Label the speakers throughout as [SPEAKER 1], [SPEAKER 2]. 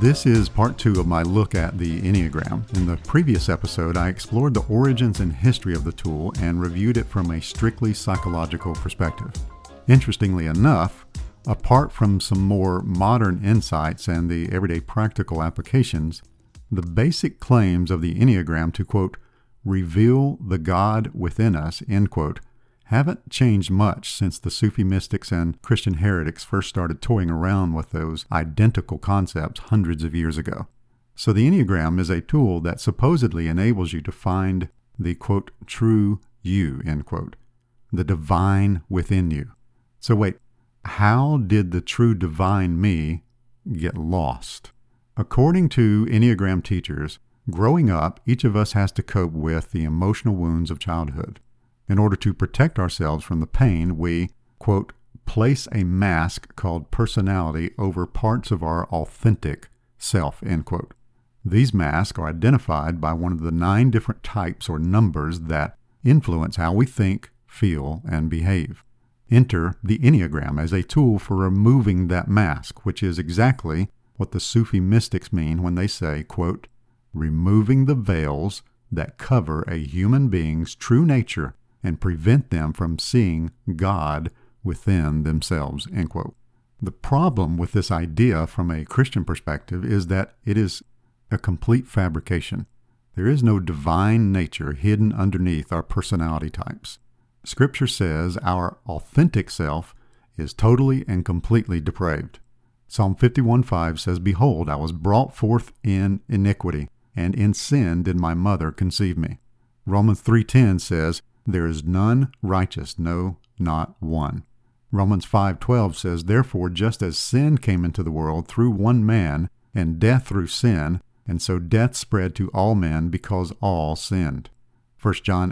[SPEAKER 1] This is part 2 of my look at the Enneagram. In the previous episode, I explored the origins and history of the tool and reviewed it from a strictly psychological perspective. Interestingly enough, apart from some more modern insights and the everyday practical applications, the basic claims of the Enneagram to, quote, reveal the God within us, end quote, haven't changed much since the Sufi mystics and Christian heretics first started toying around with those identical concepts hundreds of years ago. So the Enneagram is a tool that supposedly enables you to find the, quote, true you, end quote, the divine within you. So wait, how did the true divine me get lost? According to Enneagram teachers, growing up, each of us has to cope with the emotional wounds of childhood. In order to protect ourselves from the pain, we, quote, place a mask called personality over parts of our authentic self, end quote. These masks are identified by one of the 9 different types or numbers that influence how we think, feel, and behave. Enter the Enneagram as a tool for removing that mask, which is exactly what the Sufi mystics mean when they say, quote, removing the veils that cover a human being's true nature and prevent them from seeing God within themselves, end quote. The problem with this idea from a Christian perspective is that it is a complete fabrication. There is no divine nature hidden underneath our personality types. Scripture says our authentic self is totally and completely depraved. Psalm 51:5 says, behold, I was brought forth in iniquity, and in sin did my mother conceive me. Romans 3:10 says, there is none righteous, no, not one. Romans 5:12 says, therefore, just as sin came into the world through one man, and death through sin, and so death spread to all men because all sinned. 1 John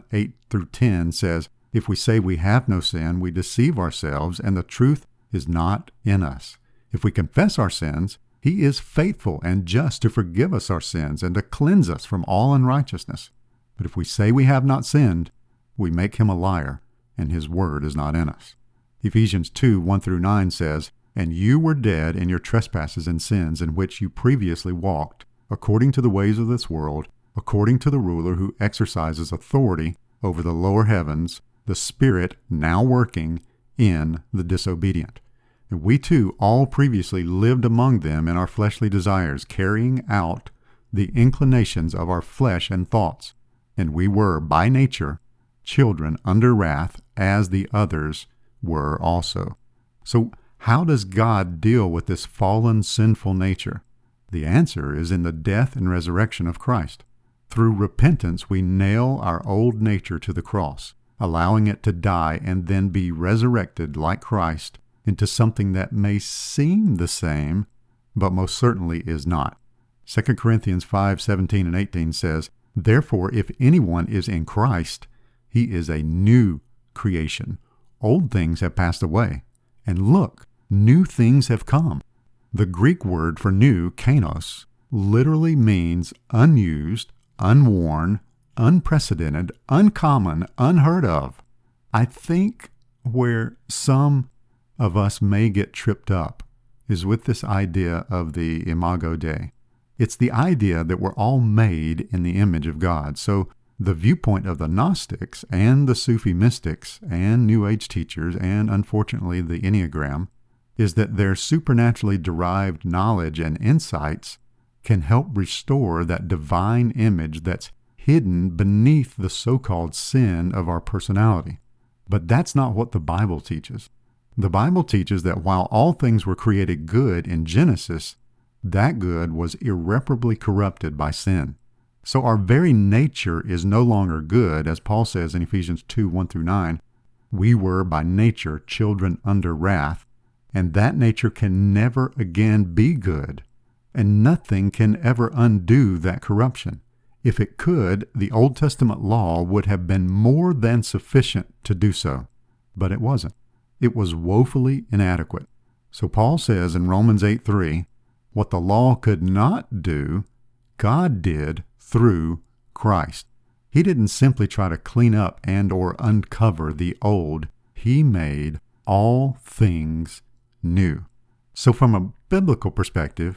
[SPEAKER 1] 8-10 says, if we say we have no sin, we deceive ourselves, and the truth is not in us. If we confess our sins, he is faithful and just to forgive us our sins and to cleanse us from all unrighteousness. But if we say we have not sinned, we make him a liar, and his word is not in us. Ephesians 2:1-9 says, and you were dead in your trespasses and sins in which you previously walked, according to the ways of this world, according to the ruler who exercises authority over the lower heavens, the spirit now working in the disobedient. And we too all previously lived among them in our fleshly desires, carrying out the inclinations of our flesh and thoughts. And we were, by nature, children under wrath, as the others were also. So how does God deal with this fallen, sinful nature? The answer is in the death and resurrection of Christ. Through repentance, we nail our old nature to the cross, allowing it to die and then be resurrected like Christ into something that may seem the same, but most certainly is not. 2 Corinthians 5:17-18 says, therefore, if anyone is in Christ, he is a new creation. Old things have passed away, and look, new things have come. The Greek word for new, kainos, literally means unused, unworn, unprecedented, uncommon, unheard of. I think where some of us may get tripped up is with this idea of the imago Dei. It's the idea that we're all made in the image of God. So the viewpoint of the Gnostics and the Sufi mystics and New Age teachers and, unfortunately, the Enneagram is that their supernaturally derived knowledge and insights can help restore that divine image that's hidden beneath the so-called sin of our personality. But that's not what the Bible teaches. The Bible teaches that while all things were created good in Genesis, that good was irreparably corrupted by sin. So our very nature is no longer good, as Paul says in Ephesians 2:1-9. We were by nature children under wrath, and that nature can never again be good, and nothing can ever undo that corruption. If it could, the Old Testament law would have been more than sufficient to do so, but it wasn't. It was woefully inadequate. So Paul says in Romans 8:3, what the law could not do, God did through Christ. He didn't simply try to clean up and or uncover the old. He made all things new. So from a biblical perspective,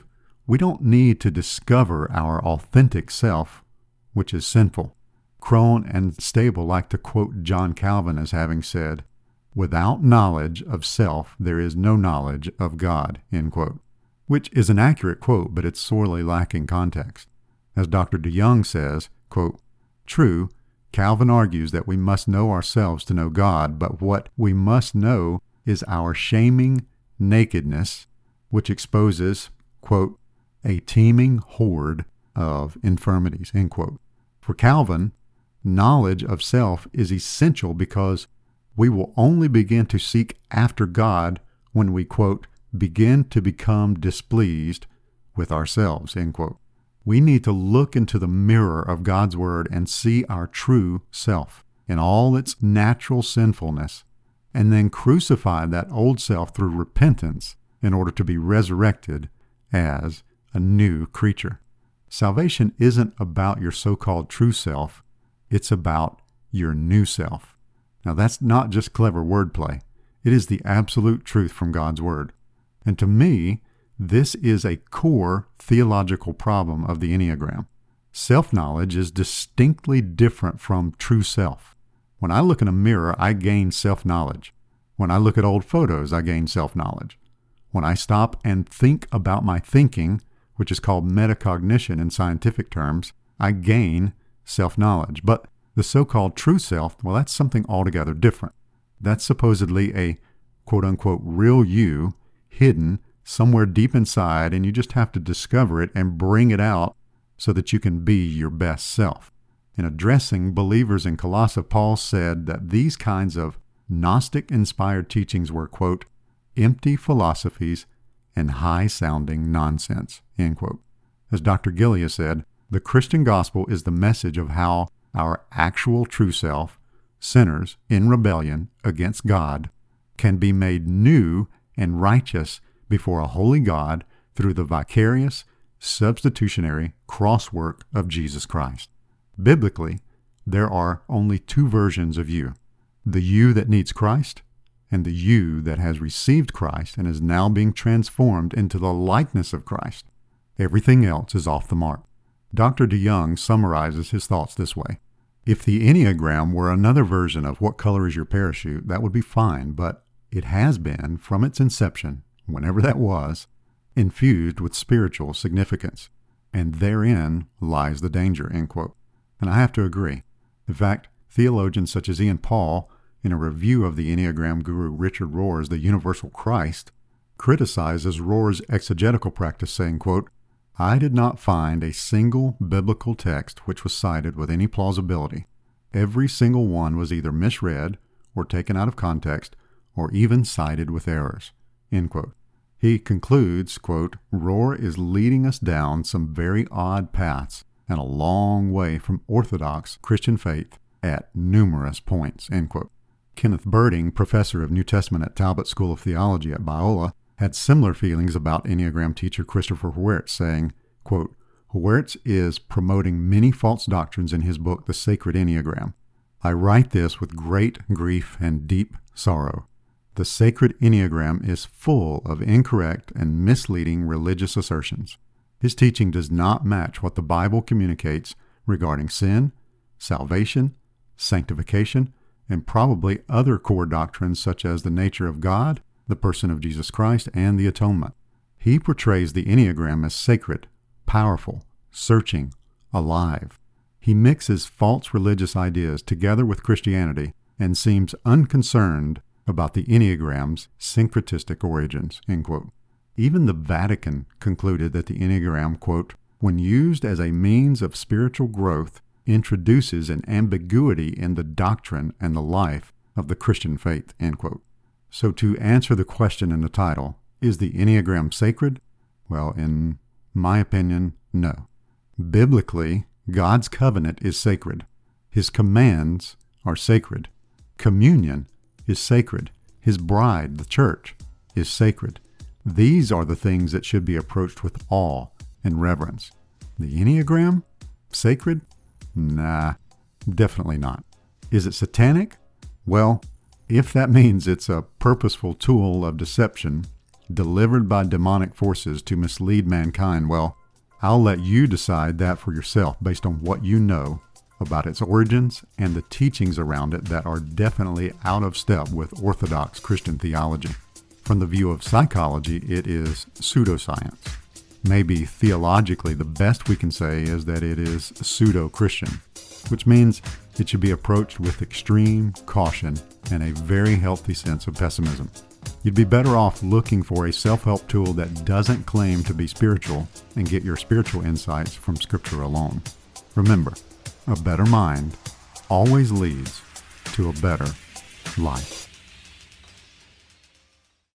[SPEAKER 1] We don't need to discover our authentic self, which is sinful. Crone and Stable like to quote John Calvin as having said, "Without knowledge of self, there is no knowledge of God," end quote. Which is an accurate quote, but it's sorely lacking context. As Dr. DeYoung says, quote, "True, Calvin argues that we must know ourselves to know God, but what we must know is our shaming nakedness, which exposes," quote, "a teeming horde of infirmities," end quote. For Calvin, knowledge of self is essential because we will only begin to seek after God when we, quote, "begin to become displeased with ourselves," end quote. We need to look into the mirror of God's Word and see our true self in all its natural sinfulness, and then crucify that old self through repentance in order to be resurrected as a new creature. Salvation isn't about your so-called true self. It's about your new self. Now, that's not just clever wordplay. It is the absolute truth from God's Word. And to me, this is a core theological problem of the Enneagram. Self-knowledge is distinctly different from true self. When I look in a mirror, I gain self-knowledge. When I look at old photos, I gain self-knowledge. When I stop and think about my thinking, which is called metacognition in scientific terms, I gain self-knowledge. But the so-called true self, well, that's something altogether different. That's supposedly a quote-unquote real you hidden somewhere deep inside, and you just have to discover it and bring it out so that you can be your best self. In addressing believers in Colossae, Paul said that these kinds of Gnostic-inspired teachings were, quote, "empty philosophies and high-sounding nonsense," end quote. As Dr. Gillia said, the Christian gospel is the message of how our actual true self, sinners in rebellion against God, can be made new and righteous before a holy God through the vicarious, substitutionary cross work of Jesus Christ. Biblically, there are only two versions of you: the you that needs Christ and the you that has received Christ and is now being transformed into the likeness of Christ. Everything else is off the mark. Dr. DeYoung summarizes his thoughts this way: if the Enneagram were another version of what color is your parachute, that would be fine, but it has been, from its inception, whenever that was, infused with spiritual significance, and therein lies the danger, end quote. And I have to agree. In fact, theologians such as Ian Paul, in a review of the Enneagram guru Richard Rohr's The Universal Christ, criticizes Rohr's exegetical practice, saying, quote, "I did not find a single biblical text which was cited with any plausibility. Every single one was either misread or taken out of context or even cited with errors," end quote. He concludes, quote, "Rohr is leading us down some very odd paths and a long way from orthodox Christian faith at numerous points," end quote. Kenneth Birding, professor of New Testament at Talbot School of Theology at Biola, had similar feelings about Enneagram teacher Christopher Heuertz, saying, quote, "Heuertz is promoting many false doctrines in his book, The Sacred Enneagram. I write this with great grief and deep sorrow. The Sacred Enneagram is full of incorrect and misleading religious assertions. His teaching does not match what the Bible communicates regarding sin, salvation, sanctification, and probably other core doctrines such as the nature of God, the person of Jesus Christ, and the atonement. He portrays the Enneagram as sacred, powerful, searching, alive. He mixes false religious ideas together with Christianity and seems unconcerned about the Enneagram's syncretistic origins," end quote. Even the Vatican concluded that the Enneagram, quote, "when used as a means of spiritual growth, introduces an ambiguity in the doctrine and the life of the Christian faith," end quote. So to answer the question in the title, is the Enneagram sacred? Well, in my opinion, no. Biblically, God's covenant is sacred. His commands are sacred. Communion is sacred. His bride, the church, is sacred. These are the things that should be approached with awe and reverence. The Enneagram? Sacred? Nah, definitely not. Is it satanic? Well, if that means it's a purposeful tool of deception, delivered by demonic forces to mislead mankind, well, I'll let you decide that for yourself based on what you know about its origins and the teachings around it that are definitely out of step with Orthodox Christian theology. From the view of psychology, it is pseudoscience. Maybe theologically, the best we can say is that it is pseudo-Christian, which means it should be approached with extreme caution and a very healthy sense of pessimism. You'd be better off looking for a self-help tool that doesn't claim to be spiritual and get your spiritual insights from Scripture alone. Remember, a better mind always leads to a better life.